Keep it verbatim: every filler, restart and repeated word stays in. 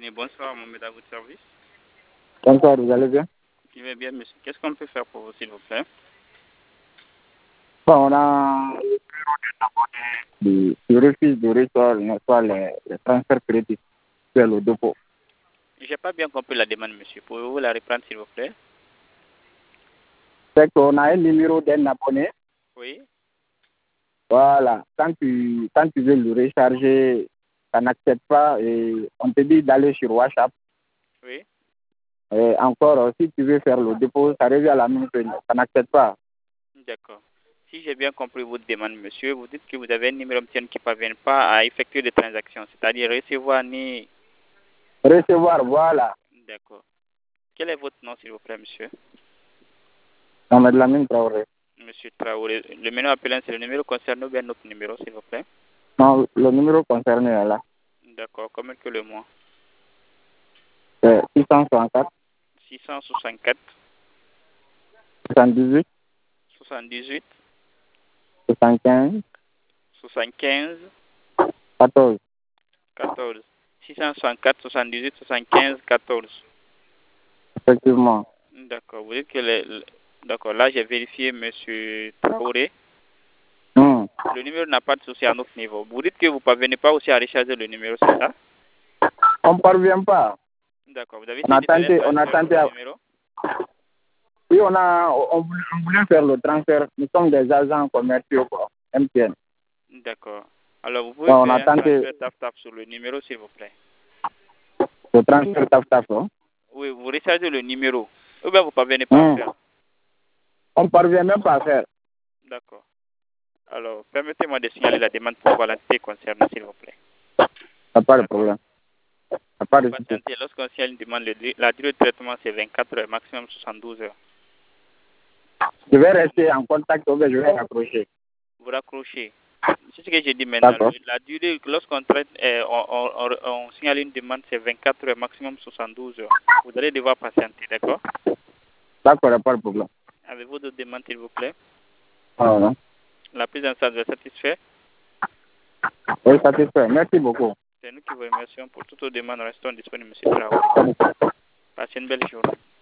Bonsoir, Mohamed, à votre service. Bonsoir, vous allez bien? Je vais bien, monsieur. Qu'est-ce qu'on peut faire pour vous, s'il vous plaît? Bon, on a qui qui refuse de recevoir n'est-ce pas, les, les transferts crédits vers le dépôt. Je n'ai pas bien compris la demande, monsieur. Pouvez-vous la reprendre, s'il vous plaît? C'est qu'on a un numéro d'un abonné. Oui. Voilà. Quand tu, quand tu veux le recharger, ça n'accepte pas et on te dit d'aller sur WhatsApp. Oui. Et encore, si tu veux faire le dépôt, ça revient à la même chose. Ça n'accepte pas. D'accord. Si j'ai bien compris votre demande, monsieur, vous dites que vous avez un numéro M T N qui ne parvient pas à effectuer des transactions, c'est-à-dire recevoir ni... Recevoir, voilà. D'accord. Quel est votre nom, s'il vous plaît, monsieur? On met de la même Traoré. Monsieur Traoré. Le numéro appelé, c'est le numéro concerné ou bien notre numéro, s'il vous plaît? Non, le numéro concerné est là. D'accord. Combien que le mois? C'est six cent soixante-quatre, six cent soixante-quatre, soixante-dix-huit, soixante-dix-huit, soixante-quinze, soixante-quinze, quatorze. quatorze. six cent soixante-quatre, soixante-dix-huit, soixante-quinze, quatorze. Effectivement. D'accord. Vous dites que le... D'accord. Là, j'ai vérifié, monsieur Traoré. Hum. Le numéro n'a pas de souci à notre niveau. Vous dites que vous ne parvenez pas aussi à recharger le numéro, c'est ça? On ne parvient pas. D'accord. Vous avez On a essayé de tenté, faire on a transfert sur tenté. le À... numéro? Oui, on a, on voulait, on voulait faire le transfert. Nous sommes des agents commerciaux, quoi. M T N. D'accord. Alors, vous pouvez Bon, on a faire un tenté transfert tap-tap sur le numéro, s'il vous plaît. le transfert taf taf. Hein? Oui, vous rechargez le numéro. Ou bien vous ne parvenez pas à Hum. faire. On ne parvient même pas à faire. D'accord. Alors, permettez-moi de signaler la demande pour voir l'entité concernée, s'il vous plaît. Ça pas de problème. Ça pas de souci. Patientez, lorsqu'on signale une demande, le- la durée de traitement, c'est vingt-quatre heures, maximum soixante-douze heures. Je vais rester en contact ou bien je vais raccrocher. Vous raccrochez. C'est ce que j'ai dit maintenant. D'accord. Le- La durée, lorsqu'on traite, euh, on, on- on- on signale une demande, c'est vingt-quatre heures, maximum soixante-douze heures. Vous allez devoir patienter, d'accord? D'accord, il n'y a pas de problème. Avez-vous d'autres demandes, s'il vous plaît? Ah, non. La prise en charge vous est satisfaite? Oui, satisfait. Merci beaucoup. C'est nous qui vous remercions pour toutes vos demandes. Restons disponibles, monsieur Traoré. Passez une belle journée.